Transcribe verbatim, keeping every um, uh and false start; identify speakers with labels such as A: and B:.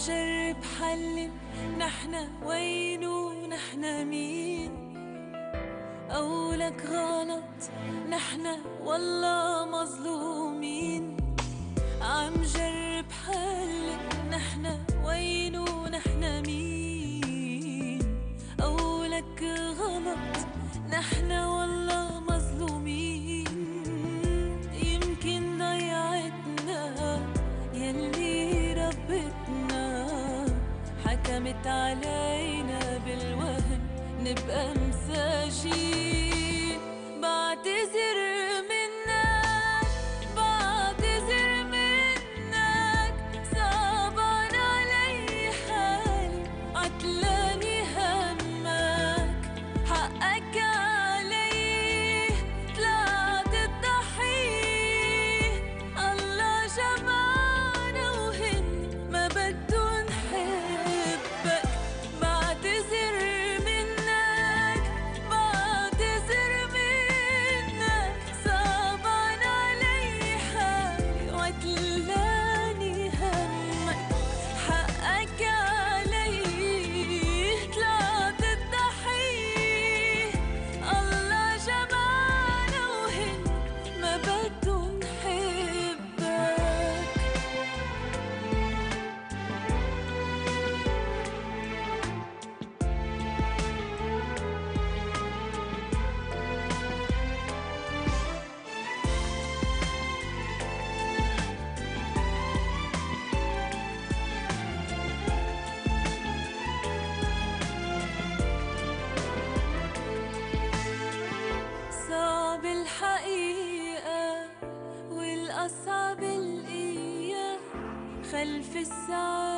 A: جرب حلل نحنا وين ونحنا مين. قولك غلط نحنا والله مظلومين. عم جرب حلل نحنا وين ونحنا مين. قولك غلط نحنا والله مظلومين. يمكن ضيعتنا يلي ربتنا، حكمت علينا بالوهن نبقى مساجين. بعتذر منك بعتذر منك، صعبان علي حالي عتلاني همك. حقك علي طلعت الضحية، الله جمعنا وهن ما بدو نحبك. بعتذر منك بعتذر منك، صعبان علي حالي وعتلاني همك. حقك علي طلعت الضحية، الله جمعنا وهن ما بدو نحبك. صعب الحقيقة والأصعب الإياه، خلف الساعة